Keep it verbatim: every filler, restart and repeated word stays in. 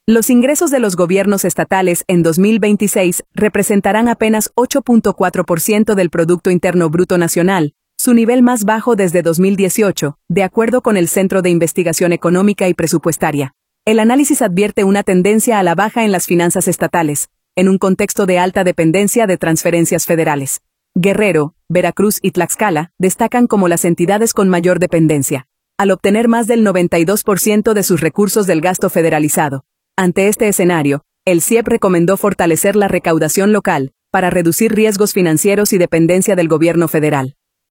Los ingresos de los gobiernos estatales en dos mil veintiséis representarán apenas ocho punto cuatro por ciento del Producto Interno Bruto Nacional, su nivel más bajo desde dos mil dieciocho, de acuerdo con el Centro de Investigación Económica y Presupuestaria. El análisis advierte una tendencia a la baja en las finanzas estatales, en un contexto de alta dependencia de transferencias federales. Guerrero, Veracruz y Tlaxcala destacan como las entidades con mayor dependencia, al obtener más del noventa y dos por ciento de sus recursos del gasto federalizado. Ante este escenario, el C I E P recomendó fortalecer la recaudación local, para reducir riesgos financieros y dependencia del gobierno federal.